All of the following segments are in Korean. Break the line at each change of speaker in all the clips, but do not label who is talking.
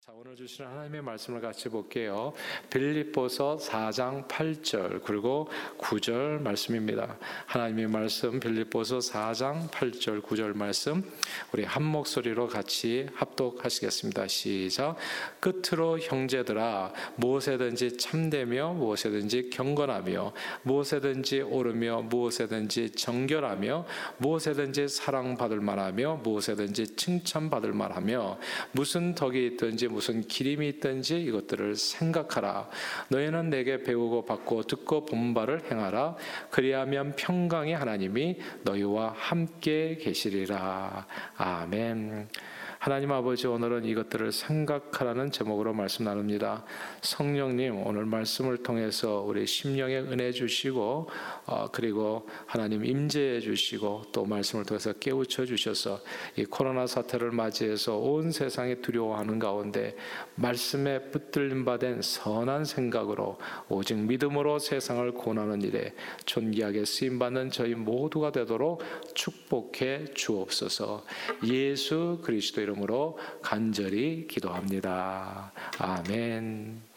자, 오늘 주시는 하나님의 말씀을 같이 볼게요. 빌립보서 4장 8절 그리고 9절 말씀입니다. 하나님의 말씀 빌립보서 4장 8절 9절 말씀 우리 한 목소리로 같이 합독하시겠습니다. 시작. 끝으로 형제들아 무엇에든지 참되며 무엇에든지 경건하며 무엇에든지 옳으며 무엇에든지 정결하며 무엇에든지 사랑받을 만하며 무엇에든지 칭찬받을 만하며 무슨 덕이 있든지 무슨 기림이 있든지 이것들을 생각하라. 너희는 내게 배우고 받고 듣고 본 바를 행하라. 그리하면 평강의 하나님이 너희와 함께 계시리라. 아멘. 하나님 아버지, 오늘은 이것들을 생각하라는 제목으로 말씀 나눕니다. 성령님, 오늘 말씀을 통해서 우리 심령에 은혜 주시고 그리고 하나님 임재해 주시고 또 말씀을 통해서 깨우쳐 주셔서 이 코로나 사태를 맞이해서 온 세상이 두려워하는 가운데 말씀에 붙들림 받은 선한 생각으로 오직 믿음으로 세상을 구원하는 일에 존귀하게 쓰임받는 저희 모두가 되도록 축복해 주옵소서. 예수 그리스도 이름으로 간절히 기도합니다. 아멘.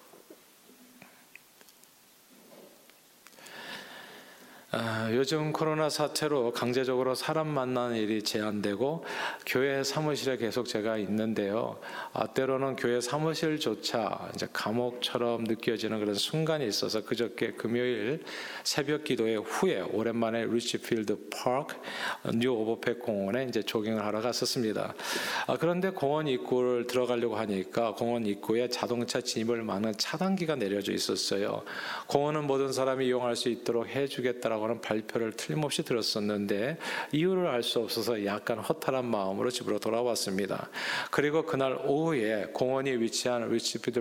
요즘 코로나 사태로 강제적으로 사람 만나는 일이 제한되고 교회 사무실에 계속 제가 있는데요. 때로는 교회 사무실조차 이제 감옥처럼 느껴지는 그런 순간이 있어서 그저께 금요일 새벽 기도회 후에 오랜만에 리치필드 파크 뉴 오버팩 공원에 이제 조깅을 하러 갔었습니다. 그런데 공원 입구를 들어가려고 하니까 공원 입구에 자동차 진입을 막는 차단기가 내려져 있었어요. 공원은 모든 사람이 이용할 수 있도록 해주겠다라고 하는 발표를 틀림없이 들었었는데 이유를 알 수 없어서 약간 허탈한 마음으로 집으로 돌아왔습니다. 그리고 그날 오후에 공원이 위치한 리치필드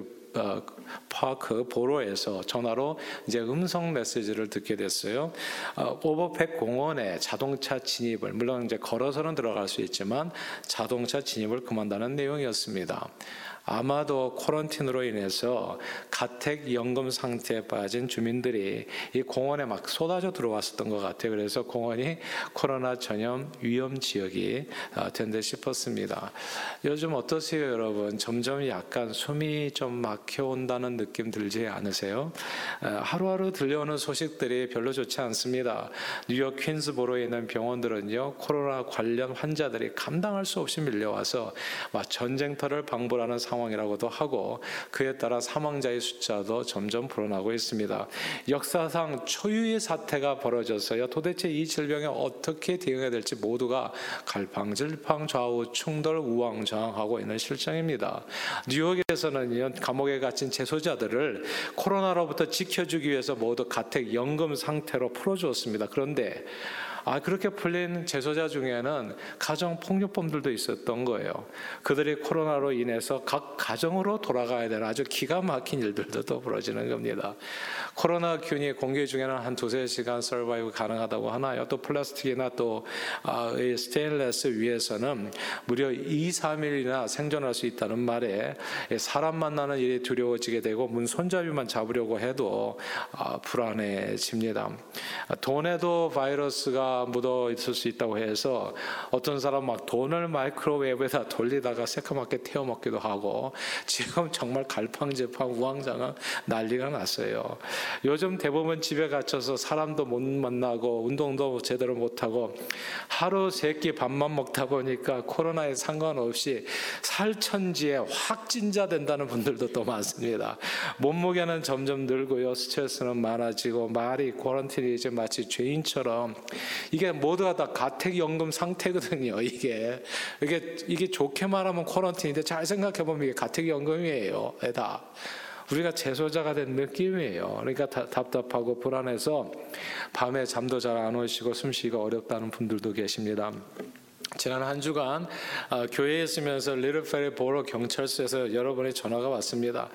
파크 보로에서 전화로 이제 음성 메시지를 듣게 됐어요. 오버팩 공원에 자동차 진입을, 물론 이제 걸어서는 들어갈 수 있지만 자동차 진입을 금한다는 내용이었습니다. 아마도 쿼런틴으로 인해서 가택연금 상태에 빠진 주민들이 이 공원에 막 쏟아져 들어왔었던 것 같아요. 그래서 공원이 코로나 전염 위험 지역이 된 듯 싶었습니다. 요즘 어떠세요, 여러분? 점점 약간 숨이 좀 막혀온다는 느낌 들지 않으세요? 하루하루 들려오는 소식들이 별로 좋지 않습니다. 뉴욕 퀸즈보로에 있는 병원들은요, 코로나 관련 환자들이 감당할 수 없이 밀려와서 막 전쟁터를 방불하는 상황이라고도 하고 그에 따라 사망자의 숫자도 점점 불어나고 있습니다. 역사상 초유의 사태가 벌어졌어요. 도대체 이 질병에 어떻게 대응해야 될지 모두가 갈팡질팡 좌우 충돌 우왕좌왕하고 있는 실정입니다. 뉴욕에서는 감옥에 갇힌 재소자들을 코로나로부터 지켜주기 위해서 모두 가택연금 상태로 풀어주었습니다. 그런데 그렇게 풀린 재소자 중에는 가정폭력범들도 있었던 거예요. 그들이 코로나로 인해서 각 가정으로 돌아가야 되는 아주 기가 막힌 일들도 또 벌어지는 겁니다. 코로나 균이 공기 중에는 한 2-3시간 서바이브 가능하다고 하나요? 또 플라스틱이나 또 스테인리스 위에서는 무려 2-3일이나 생존할 수 있다는 말에 사람 만나는 일이 두려워지게 되고 문 손잡이만 잡으려고 해도 불안해집니다. 돈에도 바이러스가 묻어 있을 수 있다고 해서 어떤 사람 막 돈을 마이크로웨이브에다 돌리다가 새까맣게 태워 먹기도 하고 지금 정말 갈팡질팡 우왕좌왕 난리가 났어요. 요즘 대부분 집에 갇혀서 사람도 못 만나고 운동도 제대로 못하고 하루 3끼 밥만 먹다 보니까 코로나에 상관없이 살천지에 확진자 된다는 분들도 또 많습니다. 몸무게는 점점 늘고요. 스트레스는 많아지고 말이 쿼런틴이 이제 마치 죄인처럼 이게 모두가 다 가택연금 상태거든요. 이게 좋게 말하면 쿼런틴인데 잘 생각해보면 이게 가택연금이에요. 다 우리가 재소자가 된 느낌이에요. 그러니까 답답하고 불안해서 밤에 잠도 잘 안 오시고 숨쉬기가 어렵다는 분들도 계십니다. 지난 한 주간 교회에 있으면서 리틀페리 보로 경찰서에서 여러 번의 전화가 왔습니다.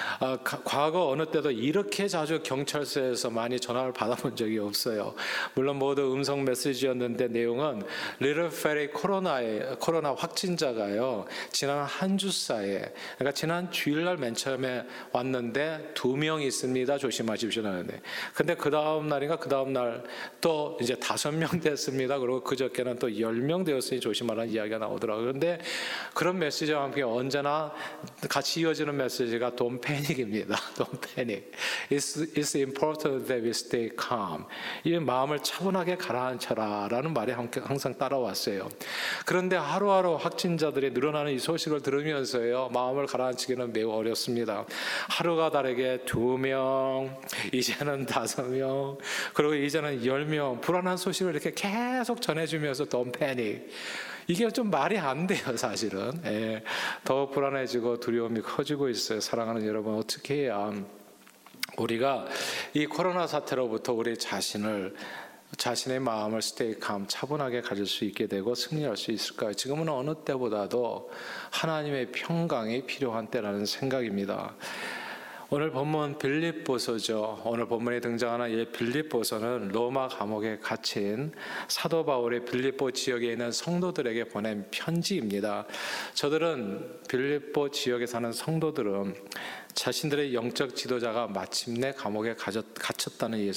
과거 어느 때도 이렇게 자주 경찰서에서 많이 전화를 받아본 적이 없어요. 물론 모두 음성 메시지였는데 내용은 리틀페리 코로나 확진자가요, 지난 한 주 사이에, 그러니까 지난 주일날 맨 처음에 왔는데 2명 있습니다. 조심하십시오 하는데, 근데 그 다음 날인가 그 다음 날 또 이제 5명 됐습니다. 그리고 그저께는 또 10명 되었습니다. 조심했으니 조심하라는 이야기가 나오더라고요. 그런데 그런 메시지와 함께 언제나 같이 이어지는 메시지가 Don't panic입니다. Don't panic. It's important that we stay calm. 이 마음을 차분하게 가라앉혀라 라는 말이 항상 따라왔어요. 그런데 하루하루 확진자들이 늘어나는 이 소식을 들으면서요, 마음을 가라앉히기는 매우 어렵습니다. 하루가 다르게 2명, 이제는 5명, 그리고 이제는 10명, 불안한 소식을 이렇게 계속 전해주면서 Don't panic. 이게 좀 말이 안 돼요, 사실은. 예, 더 불안해지고 두려움이 커지고 있어요. 사랑하는 여러분, 어떻게 해야 우리가 이 코로나 사태로부터 우리 자신의 마음을 stay calm, 차분하게 가질 수 있게 되고 승리할 수 있을까요? 지금은 어느 때보다도 하나님의 평강이 필요한 때라는 생각입니다. 오늘 본문 빌립보서죠. 오늘 본문에 등장하는 이 빌립보서는 로마 감옥에 갇힌 사도 바울의 빌립보 지역에 있는 성도들에게 보낸 편지입니다. 저들은 빌립보 지역에 사는 성도들은 자신들의 영적 지도자가 마침내 감옥에 갇혔다는 이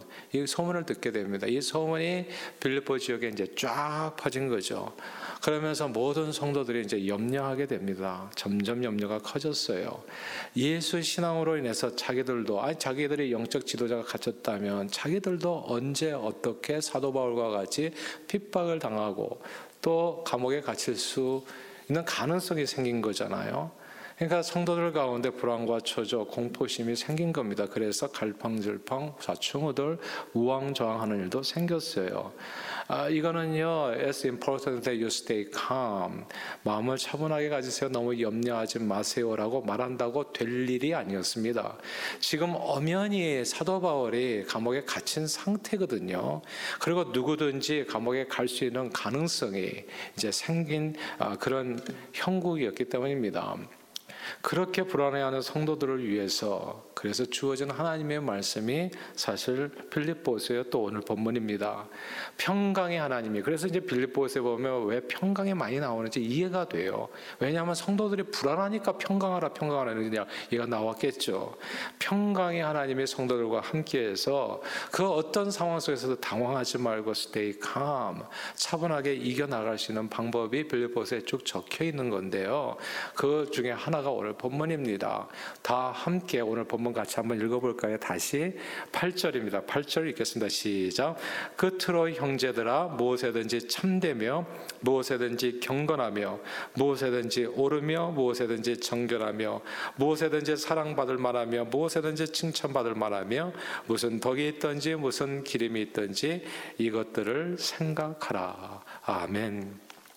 소문을 듣게 됩니다. 이 소문이 빌립보 지역에 이제 쫙 퍼진 거죠. 그러면서 모든 성도들이 이제 염려하게 됩니다. 점점 염려가 커졌어요. 예수 신앙으로 인해서 자기들이 영적 지도자가 갇혔다면 자기들도 언제 어떻게 사도 바울과 같이 핍박을 당하고 또 감옥에 갇힐 수 있는 가능성이 생긴 거잖아요. 그러니까 성도들 가운데 불안과 초조, 공포심이 생긴 겁니다. 그래서 갈팡질팡, 좌충우돌, 우왕좌왕하는 일도 생겼어요. 이거는요, It's important that you stay calm. 마음을 차분하게 가지세요. 너무 염려하지 마세요라고 말한다고 될 일이 아니었습니다. 지금 엄연히 사도 바울이 감옥에 갇힌 상태거든요. 그리고 누구든지 감옥에 갈 수 있는 가능성이 이제 생긴 그런 형국이었기 때문입니다. 그렇게 불안해하는 성도들을 위해서 그래서 주어진 하나님의 말씀이 사실 빌립보서의 또 오늘 본문입니다. 평강의 하나님이, 그래서 이제 빌립보서에 보면 왜 평강이 많이 나오는지 이해가 돼요. 왜냐하면 성도들이 불안하니까 평강하라 그냥 얘가 나왔겠죠. 평강의 하나님이 성도들과 함께해서 그 어떤 상황 속에서도 당황하지 말고 stay calm, 차분하게 이겨나갈 수 있는 방법이 빌립보서에 쭉 적혀 있는 건데요. 그 중에 하나가 오늘 본문입니다. 다 함께 오늘 본문 같이 한번 읽어볼까요? 다시 8절입니다. 8절 읽겠습니다. 시작. 끝으로 형제들아, 무엇에든지 참되며 무엇에든지 경건하며 무엇에든지 옳으며 무엇에든지 정결하며 무엇에든지 사랑받을 만하며 무엇에든지 칭찬받을 만하며 무슨 덕이 있든지 무슨 기림이 있든지 이것들을 생각하라. 아멘.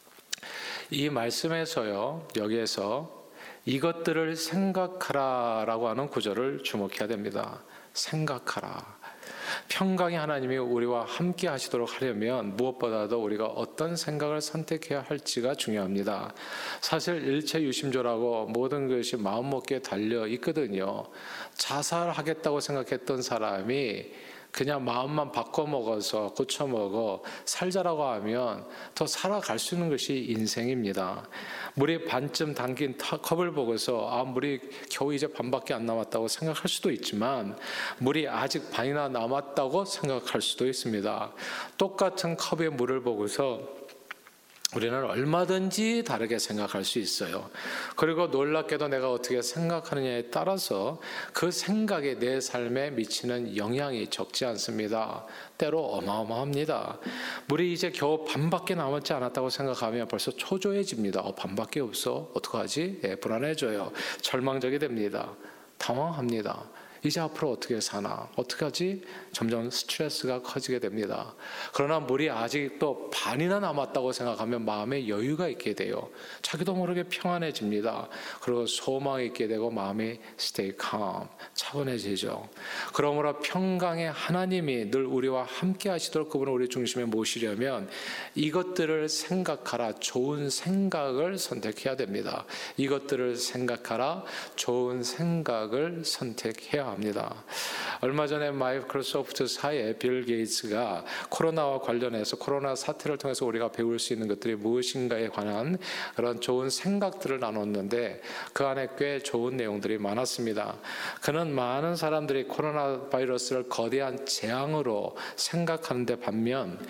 이 말씀에서요, 여기에서 이것들을 생각하라라고 하는 구절을 주목해야 됩니다. 생각하라. 평강의 하나님이 우리와 함께 하시도록 하려면 무엇보다도 우리가 어떤 생각을 선택해야 할지가 중요합니다. 사실 일체유심조라고 모든 것이 마음먹기에 달려 있거든요. 자살하겠다고 생각했던 사람이 그냥 마음만 바꿔먹어서 고쳐먹어 살자라고 하면 더 살아갈 수 있는 것이 인생입니다. 물이 반쯤 담긴 컵을 보고서 물이 겨우 이제 반밖에 안 남았다고 생각할 수도 있지만 물이 아직 반이나 남았다고 생각할 수도 있습니다. 똑같은 컵의 물을 보고서 우리는 얼마든지 다르게 생각할 수 있어요. 그리고 놀랍게도 내가 어떻게 생각하느냐에 따라서 그 생각이 내 삶에 미치는 영향이 적지 않습니다. 때로 어마어마합니다. 물이 이제 겨우 반밖에 남았지 않았다고 생각하면 벌써 초조해집니다. 반밖에 없어? 어떡하지? 불안해져요. 절망적이 됩니다. 당황합니다. 이제 앞으로 어떻게 사나? 어떻게 하지? 점점 스트레스가 커지게 됩니다. 그러나 물이 아직도 반이나 남았다고 생각하면 마음에 여유가 있게 돼요. 자기도 모르게 평안해집니다. 그리고 소망이 있게 되고 마음이 stay calm, 차분해지죠. 그러므로 평강의 하나님이 늘 우리와 함께 하시도록 그분을 우리 중심에 모시려면 이것들을 생각하라, 좋은 생각을 선택해야 됩니다. 이것들을 생각하라, 좋은 생각을 선택해야 합니다. 얼마 전에 마이크로소프트사의 빌 게이츠가 코로나와 관련해서 코로나 사태를 통해서 우리가 배울 수 있는 것들이 무엇인가에 관한 그런 좋은 생각들을 나눴는데 그 안에 꽤 좋은 내용들이 많았습니다. 그는 많은 사람들이 코로나 바이러스를 거대한 재앙으로 생각하는데 반면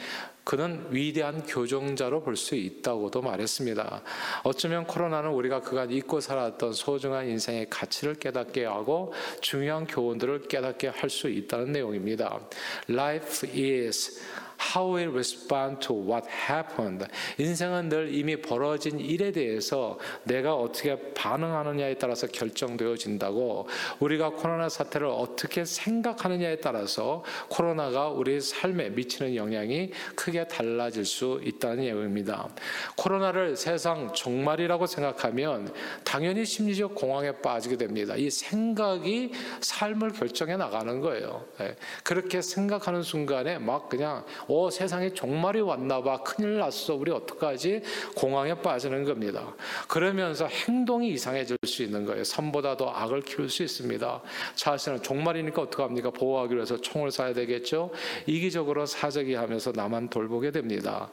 그는 위대한 교정자로 볼 수 있다고도 말했습니다. 어쩌면 코로나는 우리가 그간 잊고 살았던 소중한 인생의 가치를 깨닫게 하고 중요한 교훈들을 깨닫게 할 수 있다는 내용입니다. Life is how we respond to what happened. 인생은 늘 이미 벌어진 일에 대해서 내가 어떻게 반응하느냐에 따라서 결정되어진다고, 우리가 코로나 사태를 어떻게 생각하느냐에 따라서 코로나가 우리 삶에 미치는 영향이 크게 달라질 수 있다는 내용입니다. 코로나를 세상 종말이라고 생각하면 당연히 심리적 공황에 빠지게 됩니다. 이 생각이 삶을 결정해 나가는 거예요. 그렇게 생각하는 순간에 막 그냥 세상에 종말이 왔나 봐, 큰일 났어, 우리 어떡하지, 공황에 빠지는 겁니다. 그러면서 행동이 이상해질 수 있는 거예요. 선보다 더 악을 키울 수 있습니다. 자신은 종말이니까 어떡합니까? 보호하기 위해서 총을 쏴야 되겠죠. 이기적으로 사재기 하면서 나만 돌보게 됩니다.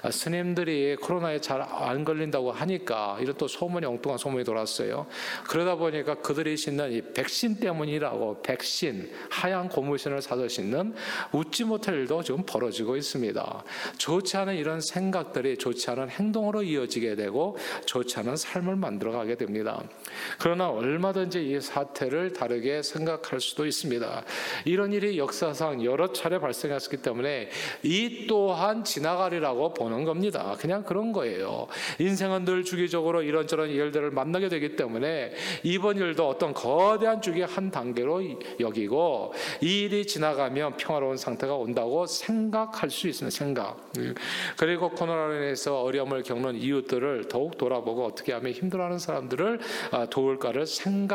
스님들이 코로나에 잘 안 걸린다고 하니까 이런 또 소문이, 엉뚱한 소문이 돌았어요. 그러다 보니까 그들이 신는 이 백신 때문이라고 백신, 하얀 고무신을 사서 신는 웃지 못할 일도 지금 벌어지고 있습니다. 좋지 않은 이런 생각들이 좋지 않은 행동으로 이어지게 되고 좋지 않은 삶을 만들어가게 됩니다. 그러나 얼마든지 이 사태를 다르게 생각할 수도 있습니다. 이런 일이 역사상 여러 차례 발생했기 때문에 이 또한 지나가리라고 보는 겁니다. 그냥 그런 거예요. 인생은 늘 주기적으로 이런저런 일들을 만나게 되기 때문에 이번 일도 어떤 거대한 주기의 한 단계로 여기고, 이 일이 지나가면 평화로운 상태가 온다고 생각할 수 있습니다. 생각. 그리고 코로나로 인해서 어려움을 겪는 이웃들을 더욱 돌아보고 어떻게 하면 힘들어하는 사람들을 도울까를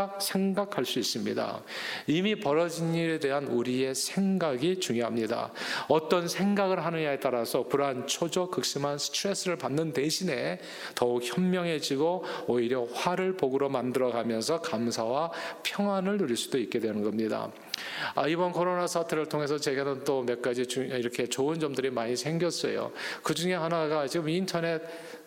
생각할 수 있습니다. 이미 벌어진 일에 대한 우리의 생각이 중요합니다. 어떤 생각을 하느냐에 따라서 불안, 초조, 극심한 스트레스를 받는 대신에 더욱 현명해지고 오히려 화를 복으로 만들어가면서 감사와 평안을 누릴 수도 있게 되는 겁니다. 이번 코로나 사태를 통해서 제게는 또 몇 가지 이렇게 좋은 점들이 많이 생겼어요. 그 중에 하나가 지금 인터넷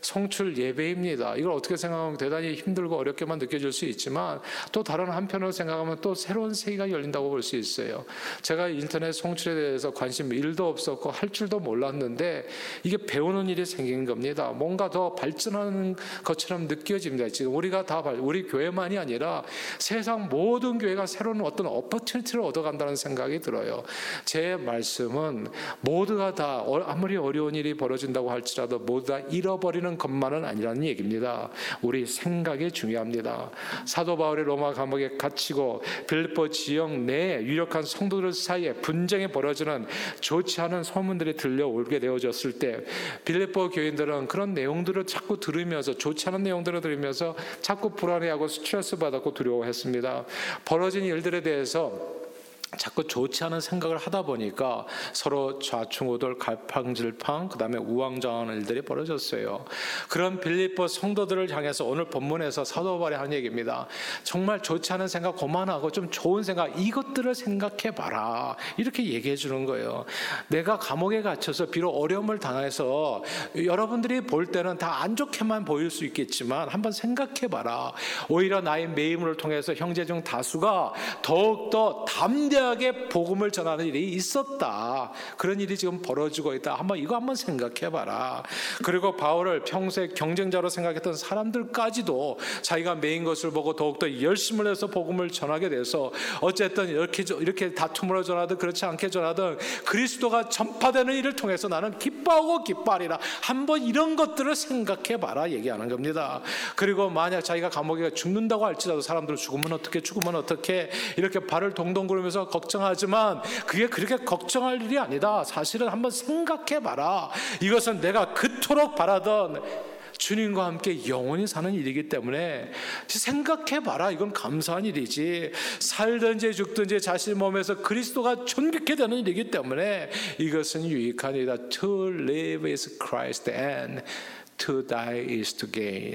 송출 예배입니다. 이걸 어떻게 생각하면 대단히 힘들고 어렵게만 느껴질 수 있지만, 또 다른 한편으로 생각하면 또 새로운 세계가 열린다고 볼 수 있어요. 제가 인터넷 송출에 대해서 관심 1도 없었고 할 줄도 몰랐는데 이게 배우는 일이 생긴 겁니다. 뭔가 더 발전하는 것처럼 느껴집니다. 지금 우리가 다 우리 교회만이 아니라 세상 모든 교회가 새로운 어떤 오퍼튜니티를 얻어간다는 생각이 들어요. 제 말씀은 모두가 다 아무리 어려운 일이 벌어진다고 할지라도 모두 다 잃어버리는 것만은 아니라는 얘기입니다. 우리 생각이 중요합니다. 사도 바울이 로마 감옥에 갇히고 빌립보 지역 내 유력한 성도들 사이에 분쟁이 벌어지는 좋지 않은 소문들이 들려오게 되어졌을 때 빌립보 교인들은 그런 내용들을 자꾸 들으면서, 좋지 않은 내용들을 들으면서 자꾸 불안해하고 스트레스 받았고 두려워했습니다. 벌어진 일들에 대해서 자꾸 좋지 않은 생각을 하다 보니까 서로 좌충우돌, 갈팡질팡, 그 다음에 우왕좌왕하는 일들이 벌어졌어요. 그런 빌립보 성도들을 향해서 오늘 본문에서 사도 바울이 하는 얘기입니다. 정말 좋지 않은 생각 그만하고 좀 좋은 생각, 이것들을 생각해봐라, 이렇게 얘기해 주는 거예요. 내가 감옥에 갇혀서 비록 어려움을 당해서 여러분들이 볼 때는 다 안 좋게만 보일 수 있겠지만 한번 생각해봐라. 오히려 나의 매임을 통해서 형제 중 다수가 더욱더 담대하게 복음을 전하는 일이 있었다. 그런 일이 지금 벌어지고 있다. 이거 한번 생각해봐라. 그리고 바울을 평소에 경쟁자로 생각했던 사람들까지도 자기가 메인 것을 보고 더욱더 열심을 해서 복음을 전하게 돼서 어쨌든 이렇게 다툼으로 전하든 그렇지 않게 전하든 그리스도가 전파되는 일을 통해서 나는 기뻐하고 기뻐하리라. 한번 이런 것들을 생각해봐라 얘기하는 겁니다. 그리고 만약 자기가 감옥에 죽는다고 할지라도 사람들 죽으면 어떻게 이렇게 발을 동동 구르면서 걱정하지만 그게 그렇게 걱정할 일이 아니다. 사실은 한번 생각해봐라. 이것은 내가 그토록 바라던 주님과 함께 영원히 사는 일이기 때문에 생각해봐라. 이건 감사한 일이지. 살든지 죽든지 자신 몸에서 그리스도가 존귀케 되는 일이기 때문에 이것은 유익한 일이다. To live is Christ and to die is to gain.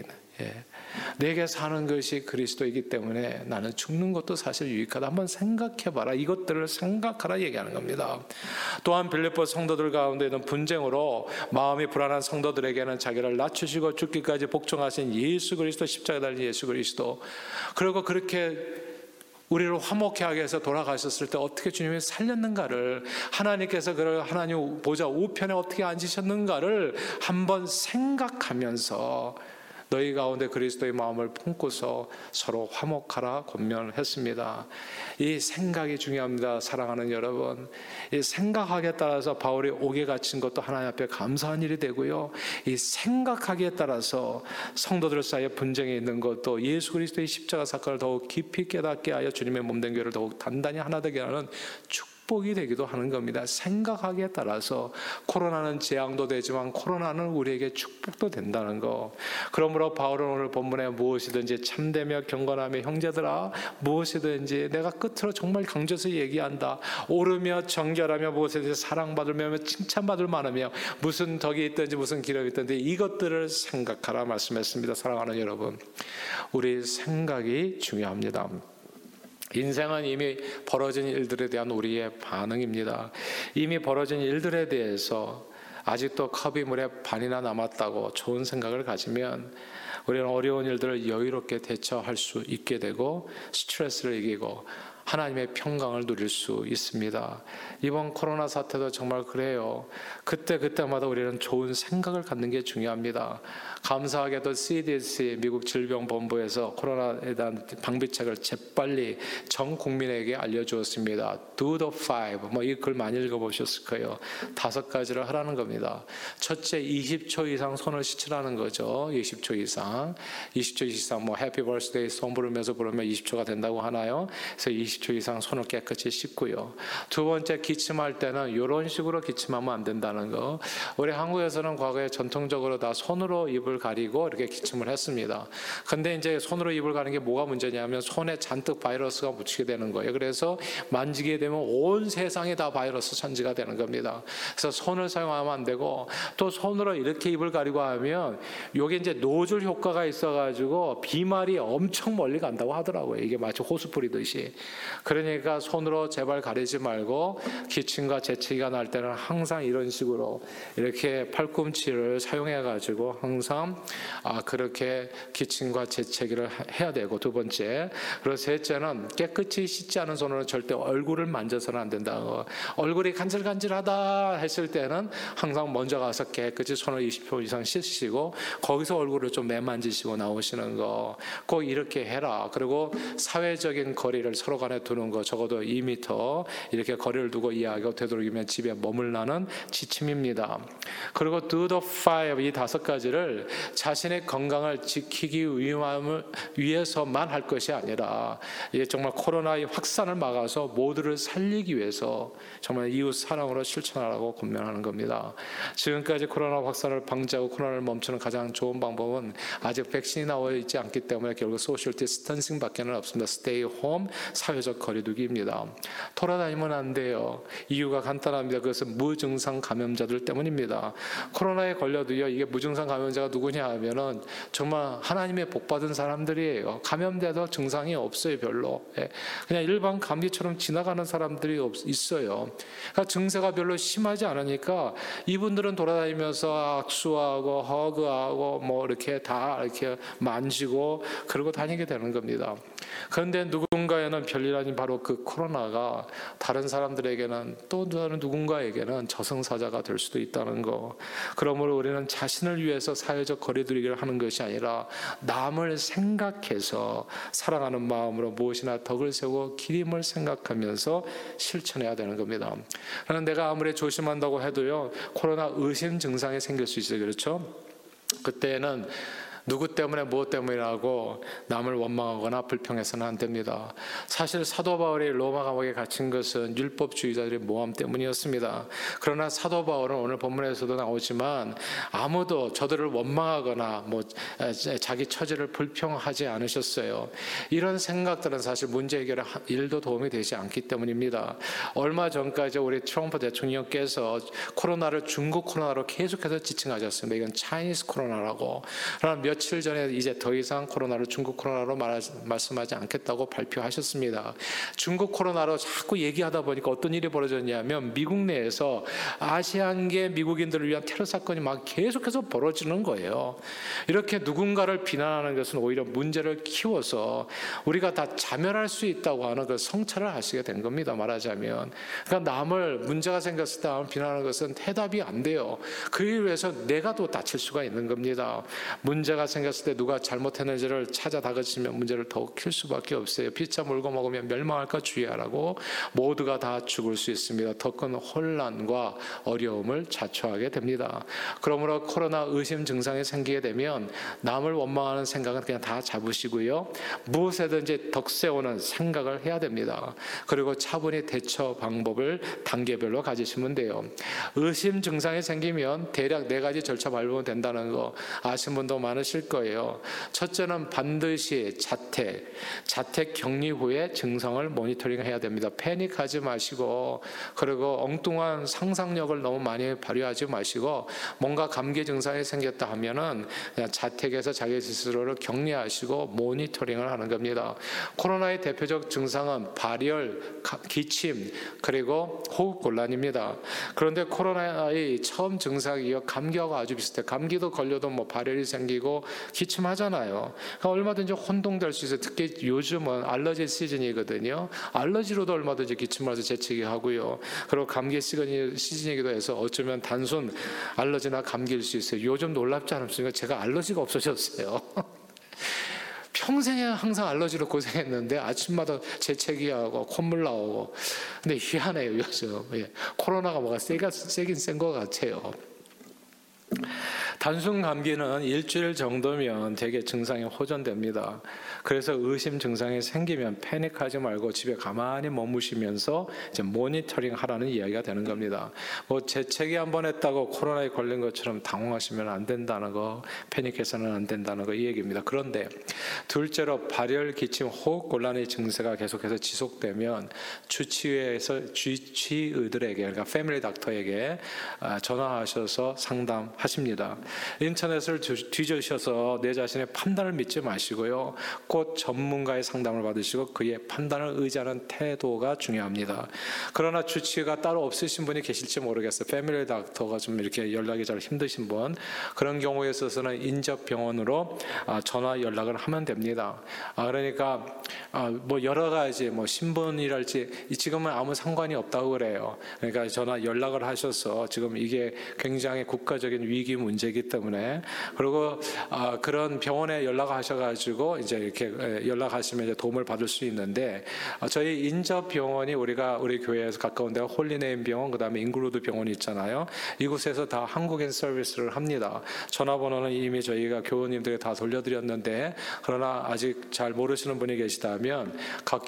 내게 사는 것이 그리스도이기 때문에 나는 죽는 것도 사실 유익하다. 한번 생각해봐라. 이것들을 생각하라 얘기하는 겁니다. 또한 빌립보 성도들 가운데는 분쟁으로 마음이 불안한 성도들에게는 자기를 낮추시고 죽기까지 복종하신 예수 그리스도, 십자가에 달린 예수 그리스도, 그리고 그렇게 우리를 화목케 하기 위해서 돌아가셨을 때 어떻게 주님이 살렸는가를, 하나님께서 그를 하나님 보좌 우편에 어떻게 앉으셨는가를 한번 생각하면서 너희 가운데 그리스도의 마음을 품고서 서로 화목하라 권면했습니다. 이 생각이 중요합니다. 사랑하는 여러분, 이 생각하기에 따라서 바울이 옥에 갇힌 것도 하나님 앞에 감사한 일이 되고요, 이 생각하기에 따라서 성도들 사이에 분쟁이 있는 것도 예수 그리스도의 십자가 사건을 더욱 깊이 깨닫게 하여 주님의 몸된 교회를 더욱 단단히 하나 되게 하는 축복이 되기도 하는 겁니다. 생각하기에 따라서 코로나는 재앙도 되지만 코로나는 우리에게 축복도 된다는 거. 그러므로 바울은 오늘 본문에 무엇이든지 참되며 경건하며 형제들아, 무엇이든지 내가 끝으로 정말 강조해서 얘기한다. 옳으며 정결하며 무엇이든지 사랑받으며 칭찬받을 만하며 무슨 덕이 있든지 무슨 기력이 있든지 이것들을 생각하라 말씀했습니다. 사랑하는 여러분, 우리 생각이 중요합니다. 인생은 이미 벌어진 일들에 대한 우리의 반응입니다. 이미 벌어진 일들에 대해서 아직도 컵이 물에 반이나 남았다고 좋은 생각을 가지면 우리는 어려운 일들을 여유롭게 대처할 수 있게 되고 스트레스를 이기고 하나님의 평강을 누릴 수 있습니다. 이번 코로나 사태도 정말 그래요. 그때마다 우리는 좋은 생각을 갖는 게 중요합니다. 감사하게도 CDC 미국 질병본부에서 코로나에 대한 방비책을 재빨리 전 국민에게 알려주었습니다. Do the five. 이 글 많이 읽어보셨을 거예요. 5가지를 하라는 겁니다. 첫째, 20초 이상 손을 씻으라는 거죠. 20초 이상. 20초 이상 해피 버스데이 송 부르면서 부르면 20초가 된다고 하나요? 그래서 20초 이상 손을 깨끗이 씻고요. 두 번째, 기침할 때는 이런 식으로 기침하면 안 된다는 거. 우리 한국에서는 과거에 전통적으로 다 손으로 입을 가리고 이렇게 기침을 했습니다. 근데 이제 손으로 입을 가리는 게 뭐가 문제냐면 손에 잔뜩 바이러스가 묻히게 되는 거예요. 그래서 만지게 되면 온 세상에 다 바이러스 천지가 되는 겁니다. 그래서 손을 사용하면 안 되고, 또 손으로 이렇게 입을 가리고 하면 이게 이제 노즐 효과가 있어가지고 비말이 엄청 멀리 간다고 하더라고요. 이게 마치 호수 뿌리듯이. 그러니까 손으로 제발 가리지 말고 기침과 재채기가 날 때는 항상 이런 식으로 이렇게 팔꿈치를 사용해가지고 항상 그렇게 기침과 재채기를 해야 되고, 두 번째, 그리고 셋째는 깨끗이 씻지 않은 손으로 절대 얼굴을 만져서는 안 된다. 얼굴이 간질간질하다 했을 때는 항상 먼저 가서 깨끗이 손을 20초 이상 씻으시고 거기서 얼굴을 좀 매만지시고 나오시는 거 꼭 이렇게 해라. 그리고 사회적인 거리를 서로 간에 두는 거, 적어도 2m 이렇게 거리를 두고 이야기하고 되도록이면 집에 머물라는 지침입니다. 그리고 do the five, 이 5가지를 자신의 건강을 지키기 위해서만 할 것이 아니라 이게 정말 코로나의 확산을 막아서 모두를 살리기 위해서 정말 이웃 사랑으로 실천하라고 권면하는 겁니다. 지금까지 코로나 확산을 방지하고 코로나를 멈추는 가장 좋은 방법은 아직 백신이 나와 있지 않기 때문에 결국 소셜 디스턴싱 밖에는 없습니다. 스테이 홈, 사회적 거리두기입니다. 돌아다니면 안 돼요. 이유가 간단합니다. 그것은 무증상 감염자들 때문입니다. 코로나에 걸려도요, 이게 무증상 감염자가 누구냐 하면은 정말 하나님의 복받은 사람들이에요. 감염돼도 증상이 없어요, 별로. 그냥 일반 감기처럼 지나가는 사람들이 있어요. 그러니까 증세가 별로 심하지 않으니까 이분들은 돌아다니면서 악수하고 허그하고 이렇게 다 이렇게 만지고 그러고 다니게 되는 겁니다. 그런데 누군가에는 별일 아닌 바로 그 코로나가 다른 사람들에게는, 또 다른 누군가에게는 저승사자가 될 수도 있다는 거. 그러므로 우리는 자신을 위해서 사회적 거리두기를 하는 것이 아니라 남을 생각해서 사랑하는 마음으로 무엇이나 덕을 세우고 기림을 생각하면서 실천해야 되는 겁니다. 그런데 내가 아무리 조심한다고 해도요, 코로나 의심 증상이 생길 수 있어요. 그렇죠? 그때는 누구 때문에 무엇 때문이라고 남을 원망하거나 불평해서는 안 됩니다. 사실 사도 바울이 로마 감옥에 갇힌 것은 율법주의자들의 모함 때문이었습니다. 그러나 사도 바울은 오늘 본문에서도 나오지만 아무도 저들을 원망하거나 자기 처지를 불평하지 않으셨어요. 이런 생각들은 사실 문제 해결에 1도 도움이 되지 않기 때문입니다. 얼마 전까지 우리 트럼프 대통령께서 코로나를 중국 코로나로 계속해서 지칭하셨습니다. 이건 차이니스 코로나라고. 그러나 며칠 전에 이제 더 이상 코로나를 중국 코로나로 말씀하지 않겠다고 발표하셨습니다. 중국 코로나로 자꾸 얘기하다 보니까 어떤 일이 벌어졌냐면 미국 내에서 아시안계 미국인들을 위한 테러 사건이 막 계속해서 벌어지는 거예요. 이렇게 누군가를 비난하는 것은 오히려 문제를 키워서 우리가 다 자멸할 수 있다고 하는 그 성찰을 하시게 된 겁니다. 말하자면. 그러니까 남을 문제가 생겼을 때 남을 비난하는 것은 해답이 안 돼요. 그에 위해서 내가 또 다칠 수가 있는 겁니다. 문제가 생겼을 때 누가 잘못했는지를 찾아 다그치면 문제를 더욱 킬 수밖에 없어요. 피차 물고 먹으면 멸망할까 주의하라고 모두가 다 죽을 수 있습니다. 더 큰 혼란과 어려움을 자초하게 됩니다. 그러므로 코로나 의심 증상이 생기게 되면 남을 원망하는 생각은 그냥 다 잡으시고요. 무엇에든지 덕세우는 생각을 해야 됩니다. 그리고 차분히 대처 방법을 단계별로 가지시면 돼요. 의심 증상이 생기면 대략 4가지 절차 밟으면 된다는 거 아시는 분도 많으실 거예요. 첫째는 반드시 자택 격리 후에 증상을 모니터링해야 됩니다. 패닉하지 마시고 그리고 엉뚱한 상상력을 너무 많이 발휘하지 마시고 뭔가 감기 증상이 생겼다 하면은 그냥 자택에서 자기 스스로를 격리하시고 모니터링을 하는 겁니다. 코로나의 대표적 증상은 발열, 기침 그리고 호흡곤란입니다. 그런데 코로나의 처음 증상이 감기하고 아주 비슷해요. 감기도 걸려도 뭐 발열이 생기고 기침하잖아요. 그러니까 얼마든지 혼동될 수 있어요. 특히 요즘은 알러지 시즌이거든요. 알러지로도 얼마든지 기침을 해서 재채기 하고요. 그리고 감기 시즌이기도 해서 어쩌면 단순 알러지나 감기일 수 있어요. 요즘 놀랍지 않습니까? 제가 알러지가 없어졌어요. 평생에 항상 알러지로 고생했는데 아침마다 재채기하고 콧물 나오고. 근데 희한해요 요즘. 코로나가 뭐가 세긴 센 것 같아요. 단순 감기는 일주일 정도면 대개 증상이 호전됩니다. 그래서 의심 증상이 생기면 패닉하지 말고 집에 가만히 머무시면서 이제 모니터링 하라는 이야기가 되는 겁니다. 뭐 재채기 한번 했다고 코로나에 걸린 것처럼 당황하시면 안 된다는 거, 패닉해서는 안 된다는 거 이 얘기입니다. 그런데 둘째로 발열, 기침, 호흡 곤란의 증세가 계속해서 지속되면 주치의들에게 그러니까 패밀리 닥터에게 전화하셔서 상담하십니다. 인터넷을 뒤져셔서 내 자신의 판단을 믿지 마시고요. 꼭 전문가의 상담을 받으시고 그의 판단을 의지하는 태도가 중요합니다. 그러나 주치의가 따로 없으신 분이 계실지 모르겠어요. 패밀리 닥터가 좀 이렇게 연락이 잘 힘드신 분, 그런 경우에 있어서는 인접병원으로 전화 연락을 하면 됩니다. 그러니까 뭐 여러 가지 뭐 신분이랄지 지금은 아무 상관이 없다고 그래요. 그러니까 전화 연락을 하셔서 지금 이게 굉장히 국가적인 위기 문제이기 때문에 그리고 그런 병원에 연락하셔가지고 이제 이렇게 연락하시면 이제 도움을 받을 수 있는데 저희 인접 병원이 우리 교회에서 가까운 데가 홀리네임 병원 그다음에 인글루드 병원이 있잖아요. 이곳에서 다 한국인 서비스를 합니다. 전화번호는 이미 저희가 교우님들에게 다 돌려드렸는데 그러나 아직 잘 모르시는 분이 계시다면 각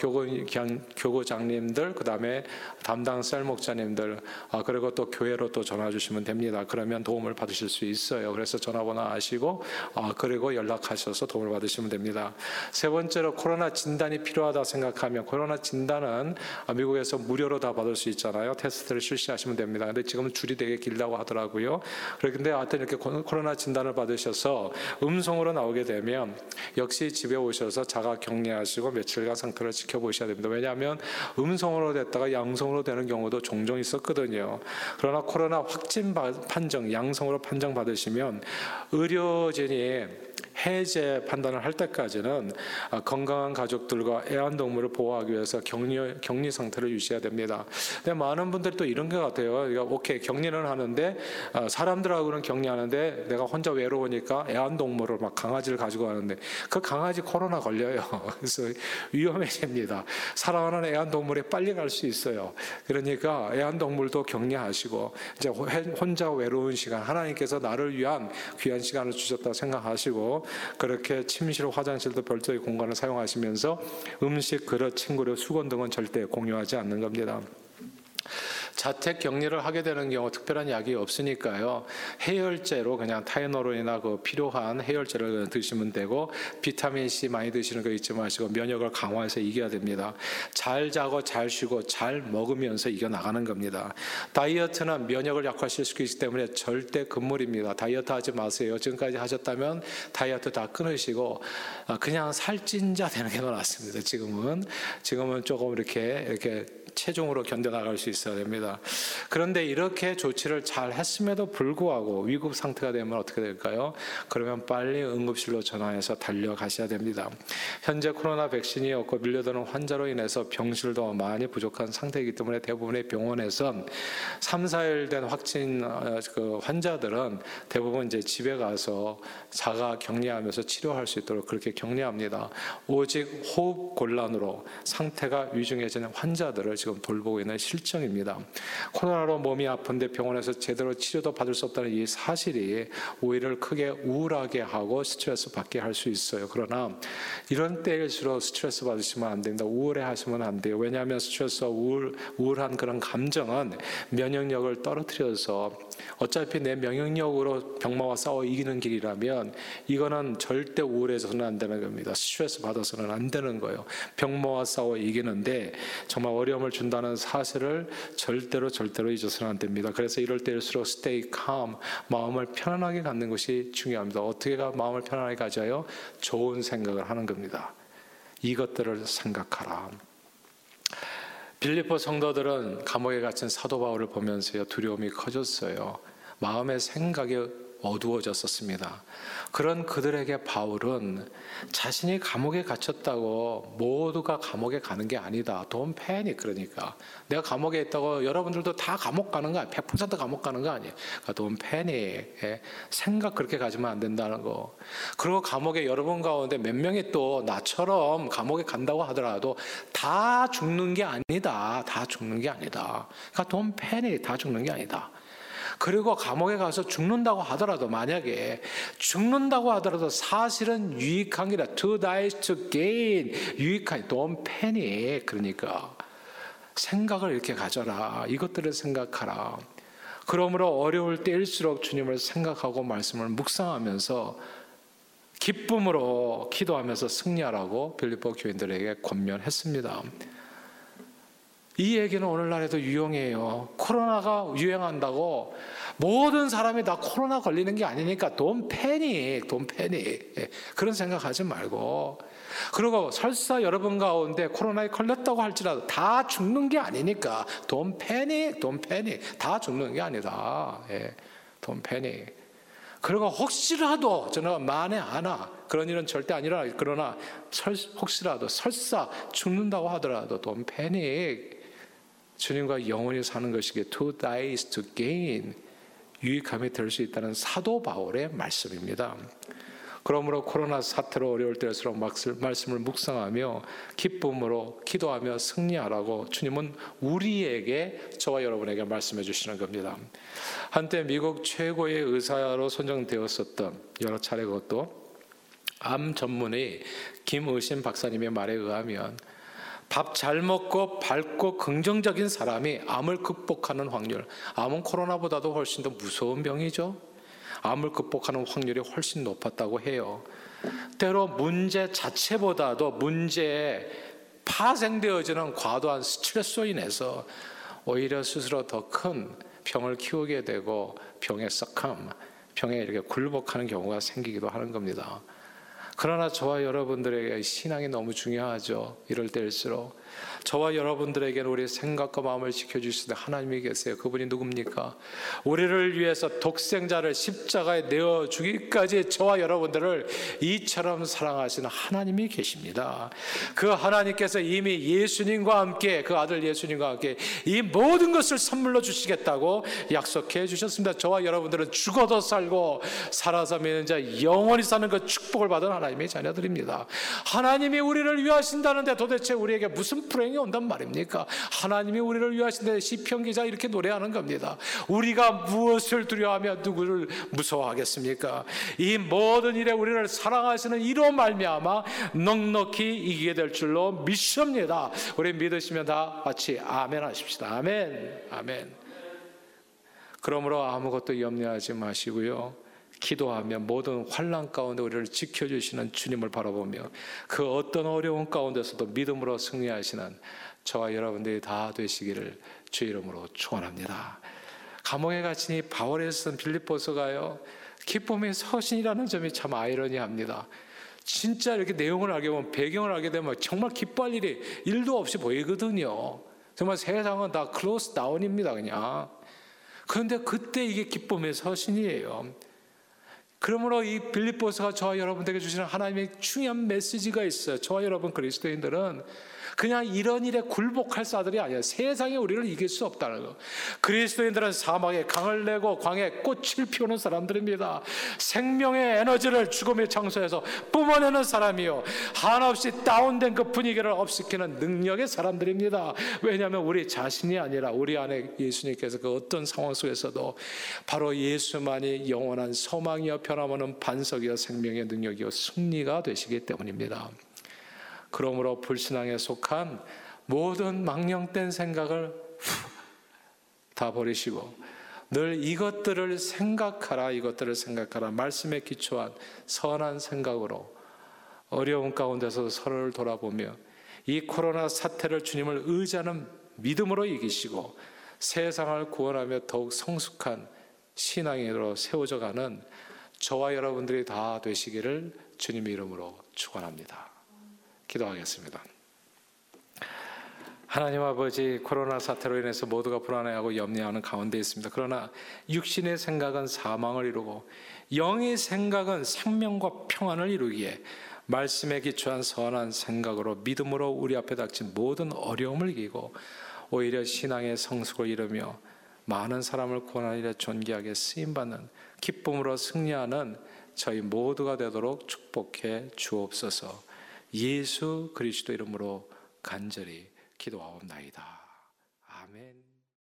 교구장님들 그다음에 담당 셀 목자님들 그리고 또 교회로 또 전화 주시면 됩니다. 그러면 도움을 받으실 수 있어요. 그래서 전화번호 아시고 그리고 연락하셔서 도움을 받으시면 됩니다. 세 번째로 코로나 진단이 필요하다 생각하면 코로나 진단은 미국에서 무료로 다 받을 수 있잖아요. 테스트를 실시하시면 됩니다. 근데 지금은 줄이 되게 길다고 하더라고요. 그런데 하여튼 이렇게 코로나 진단을 받으셔서 음성으로 나오게 되면 역시 집에 오셔서 자가 격리하시고 며칠간 상태를 지켜보셔야 됩니다. 왜냐하면 음성으로 됐다가 양성으로 되는 경우도 종종 있었거든요. 그러나 코로나 확진 판정, 양성으로 판정받으시면 의료진이 해제 판단을 할 때까지는 건강한 가족들과 애완동물을 보호하기 위해서 격리 상태를 유지해야 됩니다. 근데 많은 분들이 또 이런 것 같아요. 그러니까 오케이 격리는 하는데 사람들하고는 격리하는데 내가 혼자 외로우니까 애완동물을 막 강아지를 가지고 가는데 그 강아지 코로나 걸려요. 그래서 위험해집니다. 사랑하는 애완동물이 빨리 갈 수 있어요. 그러니까 애완동물도 격리하시고 이제 혼자 외로운 시간 하나님께서 나를 위한 귀한 시간을 주셨다고 생각하시고 그렇게 침실, 화장실도 별도의 공간을 사용하시면서 음식, 그릇, 침구류, 수건 등은 절대 공유하지 않는 겁니다. 자택 격리를 하게 되는 경우 특별한 약이 없으니까요. 해열제로 그냥 타이노론이나 그 필요한 해열제를 드시면 되고, 비타민 C 많이 드시는 거 잊지 마시고 면역을 강화해서 이겨야 됩니다. 잘 자고 잘 쉬고 잘 먹으면서 이겨나가는 겁니다. 다이어트는 면역을 약화시킬 수 있기 때문에 절대 금물입니다. 다이어트 하지 마세요. 지금까지 하셨다면 다이어트 다 끊으시고 그냥 살찐 자 되는 게 더 낫습니다. 지금은 조금 이렇게 체중으로 견뎌나갈 수 있어야 됩니다. 그런데 이렇게 조치를 잘 했음에도 불구하고 위급 상태가 되면 어떻게 될까요? 그러면 빨리 응급실로 전화해서 달려가셔야 됩니다. 현재 코로나 백신이 없고 밀려드는 환자로 인해서 병실도 많이 부족한 상태이기 때문에 대부분의 병원에선 3, 4일 된 확진 환자들은 대부분 이제 집에 가서 자가 격리하면서 치료할 수 있도록 그렇게 격리합니다. 오직 호흡 곤란으로 상태가 위중해지는 환자들을 지금 돌보고 있는 실정입니다. 코로나로 몸이 아픈데 병원에서 제대로 치료도 받을 수 없다는 이 사실이 오히려 크게 우울하게 하고 스트레스 받게 할 수 있어요. 그러나 이런 때일수록 스트레스 받으시면 안 됩니다. 우울해하시면 안 돼요. 왜냐하면 스트레스와 우울한 그런 감정은 면역력을 떨어뜨려서 어차피 내 면역력으로 병마와 싸워 이기는 길이라면 이거는 절대 우울해서는 안 되는 겁니다. 스트레스 받아서는 안 되는 거예요. 병마와 싸워 이기는데 정말 어려움을 준다는 사실을 절대로 잊어서는 안 됩니다. 그래서 이럴 때일수록 stay calm, 마음을 편안하게 갖는 것이 중요합니다. 어떻게 마음을 편안하게 가져요? 좋은 생각을 하는 겁니다. 이것들을 생각하라. 빌립보 성도들은 감옥에 갇힌 사도 바울을 보면서요, 두려움이 커졌어요. 마음의 생각이 어두워졌었습니다. 그런 그들에게 바울은 자신이 감옥에 갇혔다고 모두가 감옥에 가는 게 아니다. Don't panic. 그러니까 내가 감옥에 있다고 여러분들도 다 감옥 가는 거 아니에요. 100% 감옥 가는 거 아니에요. 그러니까 Don't panic. 생각 그렇게 가지면 안 된다는 거. 그리고 감옥에 여러분 가운데 몇 명이 또 나처럼 감옥에 간다고 하더라도 다 죽는 게 아니다. 다 죽는 게 아니다. 그러니까 Don't panic. 다 죽는 게 아니다. 그리고 감옥에 가서 죽는다고 하더라도, 만약에 죽는다고 하더라도 사실은 유익한 게라 to die to gain, 유익한, don't panic. 그러니까 생각을 이렇게 가져라. 이것들을 생각하라. 그러므로 어려울 때일수록 주님을 생각하고 말씀을 묵상하면서 기쁨으로 기도하면서 승리하라고 빌립보 교인들에게 권면했습니다. 이 얘기는 오늘날에도 유용해요. 코로나가 유행한다고 모든 사람이 다 코로나 걸리는 게 아니니까 don't panic. 그런 생각하지 말고, 그리고 설사 여러분 가운데 코로나에 걸렸다고 할지라도 다 죽는 게 아니니까 don't panic. 다 죽는 게 아니다. don't panic. 그리고 혹시라도, 저는 만에 하나 그런 일은 절대 아니라, 그러나 혹시라도 설사 죽는다고 하더라도 don't panic. 주님과 영원히 사는 것이기에 to die is to gain, 유익함이 될 수 있다는 사도 바울의 말씀입니다. 그러므로 코로나 사태로 어려울 때일수록 말씀을 묵상하며 기쁨으로 기도하며 승리하라고 주님은 우리에게, 저와 여러분에게 말씀해 주시는 겁니다. 한때 미국 최고의 의사로 선정되었었던, 여러 차례 그것도 암 전문의 김의신 박사님의 말에 의하면 밥 잘 먹고 밝고 긍정적인 사람이 암을 극복하는 확률, 암은 코로나보다도 훨씬 더 무서운 병이죠. 암을 극복하는 확률이 훨씬 높았다고 해요. 때로 문제 자체보다도 문제에 파생되어지는 과도한 스트레스로 인해서 오히려 스스로 더 큰 병을 키우게 되고 병에 이렇게 굴복하는 경우가 생기기도 하는 겁니다. 그러나 저와 여러분들에게 신앙이 너무 중요하죠. 이럴 때일수록 저와 여러분들에게는 우리의 생각과 마음을 지켜주시는 하나님이 계세요. 그분이 누굽니까? 우리를 위해서 독생자를 십자가에 내어주기까지 저와 여러분들을 이처럼 사랑하시는 하나님이 계십니다. 그 하나님께서 이미 예수님과 함께, 그 아들 예수님과 함께 이 모든 것을 선물로 주시겠다고 약속해 주셨습니다. 저와 여러분들은 죽어도 살고 살아서 믿는 자 영원히 사는 그 축복을 받은 하나님, 하나님의 자녀들입니다. 하나님이 우리를 위하신다는데 도대체 우리에게 무슨 불행이 온단 말입니까? 하나님이 우리를 위하신다는데 시편 기자 이렇게 노래하는 겁니다. 우리가 무엇을 두려워하며 누구를 무서워하겠습니까? 이 모든 일에 우리를 사랑하시는 이로 말미암아 넉넉히 이기게 될 줄로 믿습니다. 우리 믿으시면 다 같이 아멘 하십시다. 아멘, 아멘. 그러므로 아무것도 염려하지 마시고요, 기도하며 모든 환난 가운데 우리를 지켜주시는 주님을 바라보며 그 어떤 어려운 가운데서도 믿음으로 승리하시는 저와 여러분들이 다 되시기를 주 이름으로 축원합니다. 감옥에 갇힌 이 바울에 쓴 빌립보서가요, 기쁨의 서신이라는 점이 참 아이러니합니다. 진짜 이렇게 내용을 알게 보면, 배경을 알게 되면 정말 기뻐할 일이 1도 없이 보이거든요. 정말 세상은 다 클로스 다운입니다, 그냥. 그런데 그때 이게 기쁨의 서신이에요. 그러므로 이 빌립보서가 저와 여러분들에게 주시는 하나님의 중요한 메시지가 있어요. 저와 여러분 그리스도인들은 그냥 이런 일에 굴복할 자들이 아니에요. 세상에 우리를 이길 수 없다는 거. 그리스도인들은 사막에 강을 내고 광야에 꽃을 피우는 사람들입니다. 생명의 에너지를 죽음의 장소에서 뿜어내는 사람이요, 한없이 다운된 그 분위기를 업시키는 능력의 사람들입니다. 왜냐하면 우리 자신이 아니라 우리 안에 예수님께서 그 어떤 상황 속에서도 바로 예수만이 영원한 소망이요 변함없는 반석이요 생명의 능력이요 승리가 되시기 때문입니다. 그러므로 불신앙에 속한 모든 망령된 생각을 다 버리시고 늘 이것들을 생각하라, 이것들을 생각하라, 말씀에 기초한 선한 생각으로 어려운 가운데서 서로를 돌아보며 이 코로나 사태를 주님을 의지하는 믿음으로 이기시고 세상을 구원하며 더욱 성숙한 신앙으로 세워져가는 저와 여러분들이 다 되시기를 주님의 이름으로 축원합니다. 기도하겠습니다. 하나님 아버지, 코로나 사태로 인해서 모두가 불안해하고 염려하는 가운데 있습니다. 그러나 육신의 생각은 사망을 이루고 영의 생각은 생명과 평안을 이루기에 말씀에 기초한 선한 생각으로 믿음으로 우리 앞에 닥친 모든 어려움을 이기고 오히려 신앙의 성숙을 이루며 많은 사람을 구원하는 일에 존귀하게 쓰임받는 기쁨으로 승리하는 저희 모두가 되도록 축복해 주옵소서. 예수 그리스도 이름으로 간절히 기도하옵나이다. 아멘.